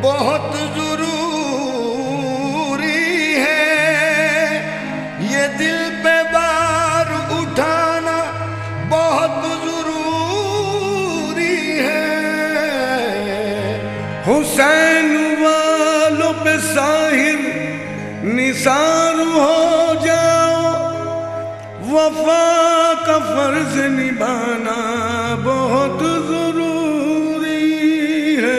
बहुत जरूरी है, ये दिल पे बार उठाना बहुत जरूरी है। हुसैन वालों पे साहिर निसार हो जाओ, वफा का फर्ज निभाना बहुत जरूरी है।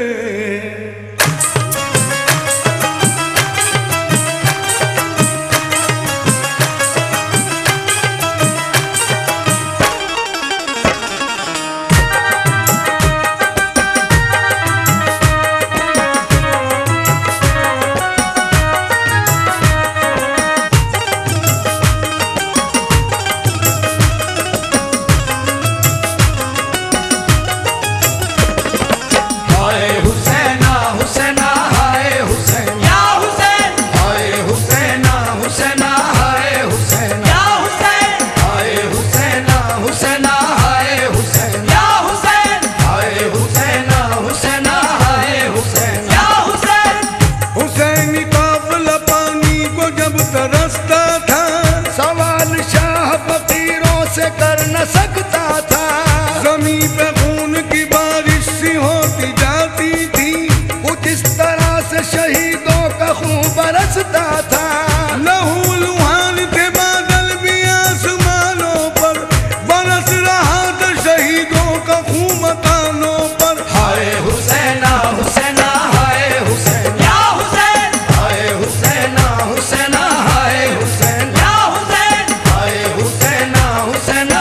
सकता था ज़मीन पे खून की बारिश सी होती जाती थी, कुछ इस तरह से शहीदों का खून बरसता था। लहू लुहान थे बादल भी आसमानों पर, बरस रहा था शहीदों का खून मकानों पर। हाय हुसैना हुसैना हाय हुसैन या हुसैन, हाय हुसैना हुसैना हाय हुसैन या हुसैन, हाय हुसैना हुसैना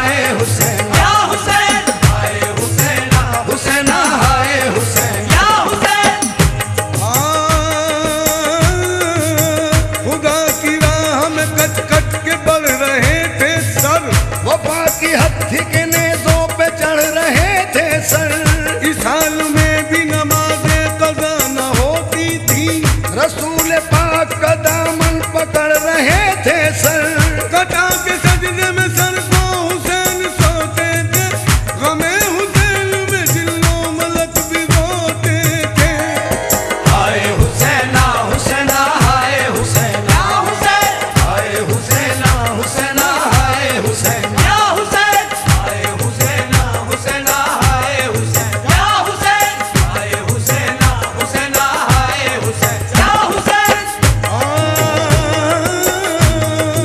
की हत्थी के नेज़ों पे चढ़ रहे थे सर। इस हाल में भी नमाज़े क़ज़ा न होती थी, रसूल पाक का दामन पकड़ रहे थे सर। कटा के सजदे में सर को हुसैन सोते थे, गमे हुसैन में जिल्लो मलक भी रोते थे। हाय हुसैना हुसैना हाय हुसैन या हुसैन, हाय हुसैना हुसैना हाय हुसैन या हुसैन, हाय हुसैना हुसैना हाय हुसैन या हुसैन, हाय हुसैना हुसैना हाय हुसैन या हुसैन।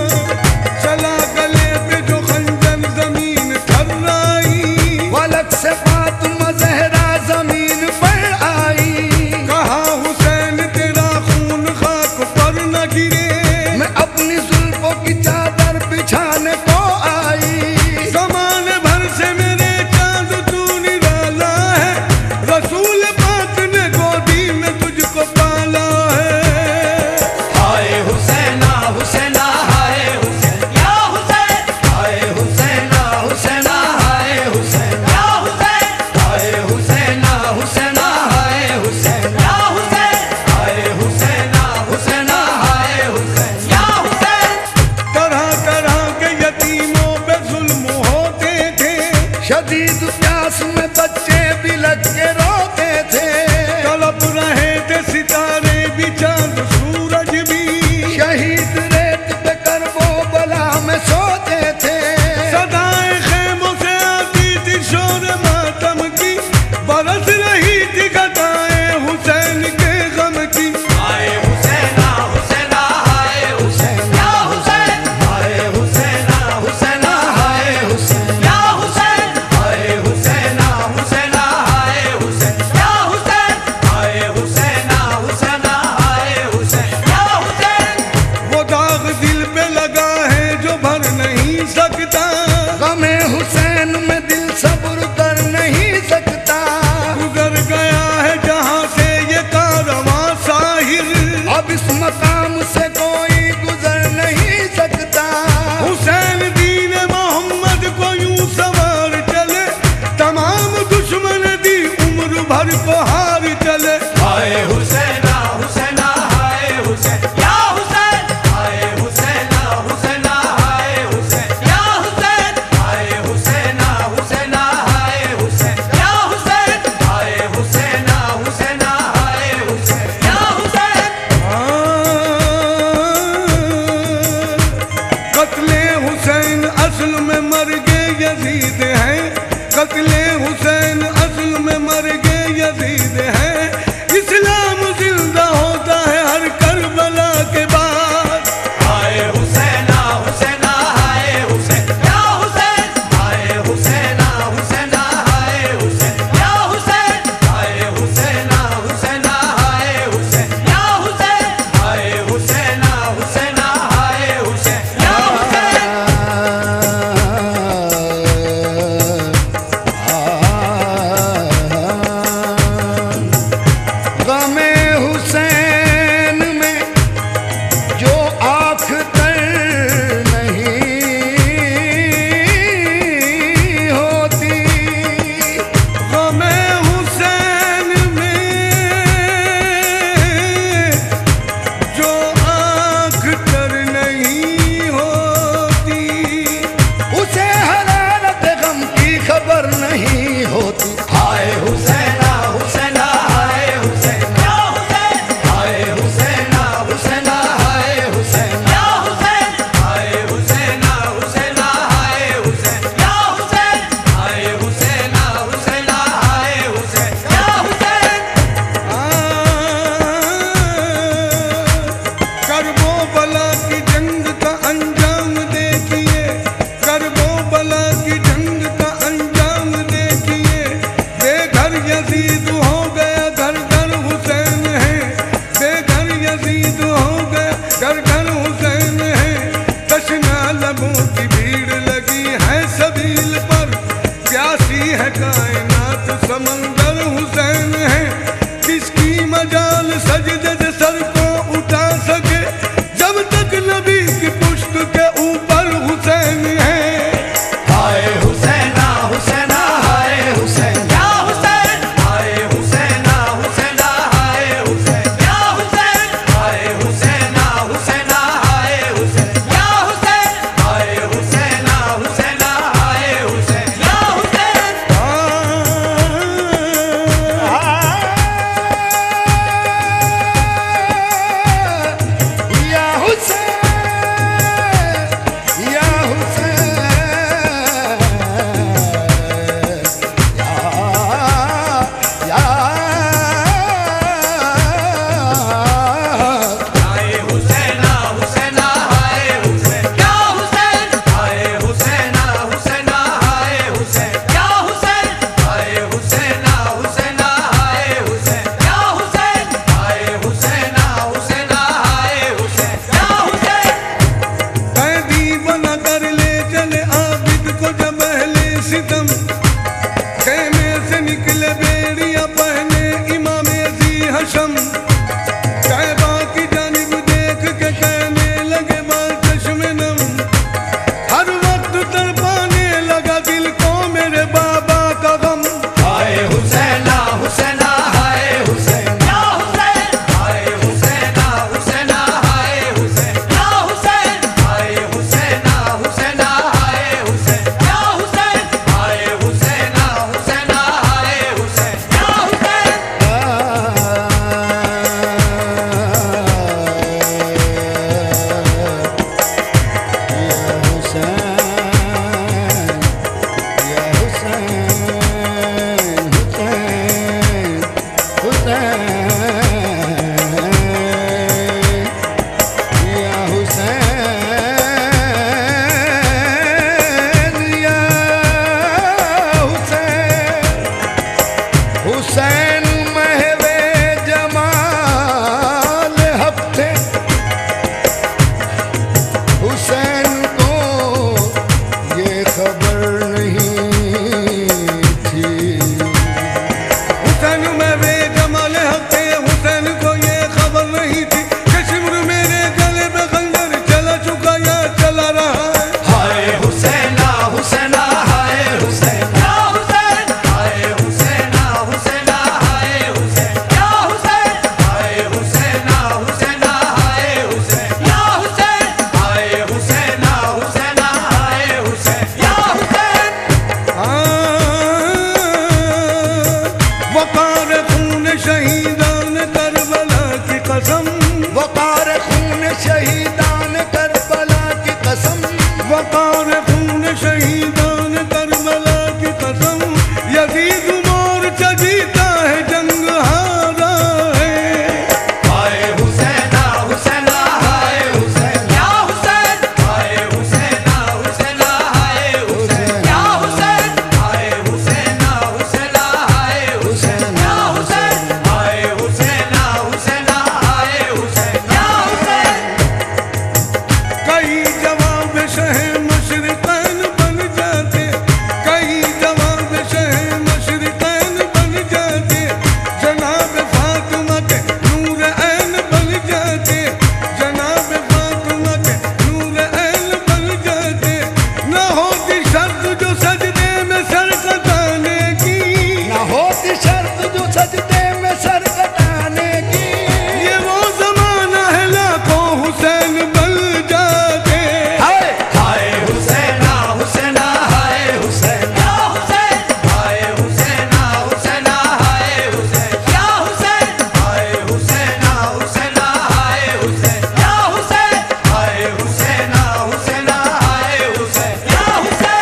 वकार खून शहीदान करबला की कसम, वकार खून शहीदान करबला की कसम, वकार खून शहीदान करबला की कसम, यजीद मोर्चा जीता है जंग हारा है। हाय हुसैना हुसैना हाय हुसैन या हुसैन, हाय हुसैना हुसैना हाय हुसैन या हुसैन, हाय हुसैना हुसैना हाय हुसैन या हुसैन, हाय हुसैना हुसैना हाय हुसैन या हुसैन। कई जवाब शह मशरिकैन बन जाते, कई जवाब शह मशरिकैन बन जाते, जनाब फातिमा के नूर ऐन बन जाते, जनाब फातिमा के नूर ऐन बन जाते। न होती शर्त जो सजदे में सर कटाने की, न होती शर्त जो सजदे में सर कटाने की, ये वो जमाना है लाखों हुसैन बन जाते। हाय हाय हुसैना हुसैना हाय हुसैन या हुसैन, हाय हुसैना हुसैना हाय हुसैन या हुसैन, हाय हुसैना हुसैना हाय हुसैन या हुसैन, हाय हुसैना हुसैना हाय हुसैन या हुसैन।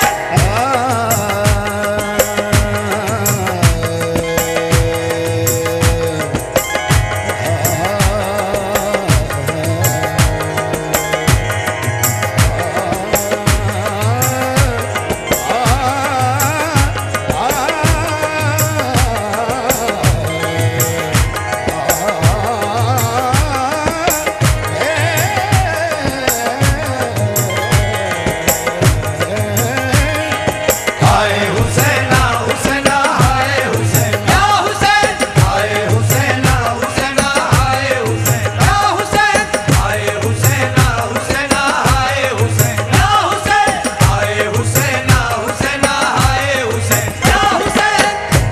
हाय हुसैना हुसैना हाय हुसैन या हुसैन, हाय हुसैना हुसैना हाय हुसैन या हुसैन, हाय हुसैना हुसैना हाय हुसैन या हुसैन, हाय हुसैना हुसैना हाय हुसैन या हुसैन।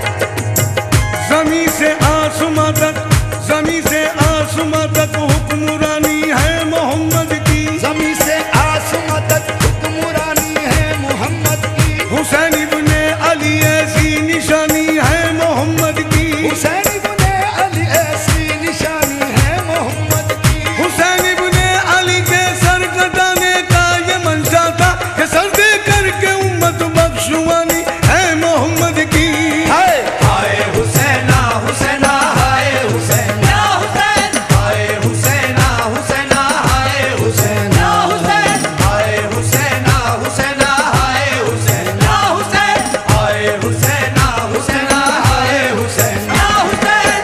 ज़मीं से आसमां तक, ज़मीं से आसमां तक हुक्मरानी है मोहम्मद की, ज़मीं से आसमां तक हुक्मरानी है मोहम्मद की, हुसैन इब्ने अली ऐसी निशानी है मोहम्मद की, हुसैन इब्ने अली ऐसी निशानी है मोहम्मद की, हुसैन इब्ने अली के सर कटाने का ये मंशा था कि सर दे करके उम्मत बख्शवानी है मोहम्मद की। हाय हाय हुसैना हुसैना हाय हुसैन या हुसैन, हाय हुसैना हुसैना हाय हुसैन या हुसैन, हाय हुसैना हुसैना हाय हुसैन या हुसैन, हाय हुसैना हुसैना हाय हुसैन या हुसैन।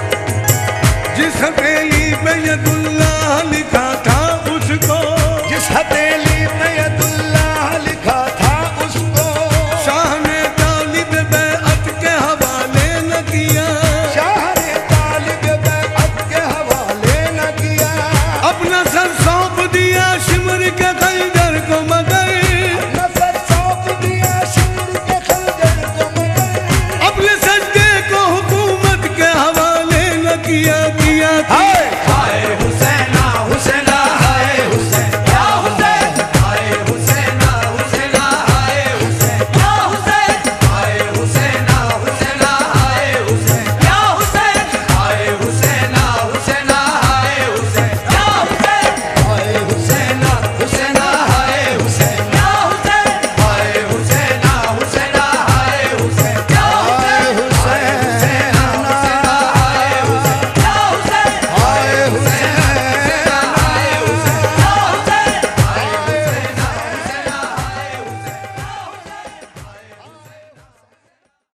जिस हथेली पे यदुल्लाह लिखा था उसको, जिस हथेली में यदुल्लाह लिखा था उसको, शाह ने तालिब बैअत के हवाले न किया, शाह ने तालिब बैअत के हवाले न किया, अपना सर सौंप दिया शिमर के खंजर को मगर, नजर सौंप दिया शिमर के खंजर को मगर, अपने सजदे को हुकूमत के हवाले न किया।